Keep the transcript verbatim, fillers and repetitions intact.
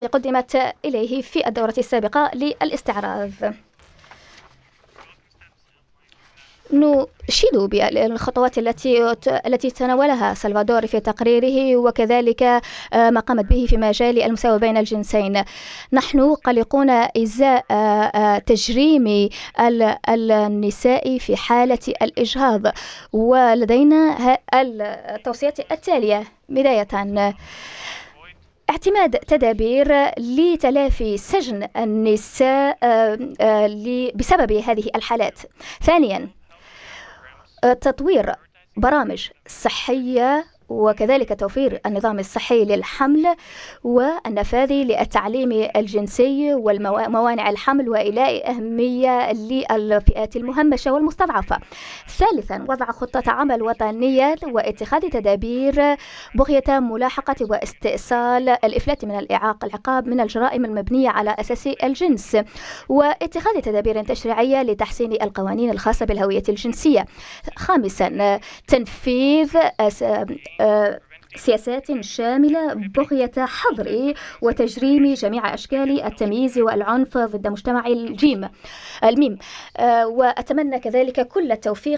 قدمت إليه في الدورة السابقة للاستعراض. نشيد بالخطوات التي التي تناولها سلفادور في تقريره، وكذلك ما قامت به في مجال المساواة بين الجنسين. نحن قلقون إزاء تجريم النساء في حالة الإجهاض، ولدينا التوصيات التالية. بداية، اعتماد تدابير لتلافي سجن النساء بسبب هذه الحالات. ثانيا، تطوير برامج صحية، وكذلك توفير النظام الصحي للحمل والنفاذ للتعليم الجنسي وموانع الحمل، وإيلاء أهمية للفئات المهمشة والمستضعفة. ثالثا، وضع خطة عمل وطنية واتخاذ تدابير بغية ملاحقة واستئصال الإفلات من الإعاقة العقاب من الجرائم المبنية على أساس الجنس، واتخاذ تدابير تشريعية لتحسين القوانين الخاصة بالهوية الجنسية. خامسا، تنفيذ سياسات شاملة بغية حظر وتجريم جميع أشكال التمييز والعنف ضد مجتمع الجيم الميم. وأتمنى كذلك كل التوفيق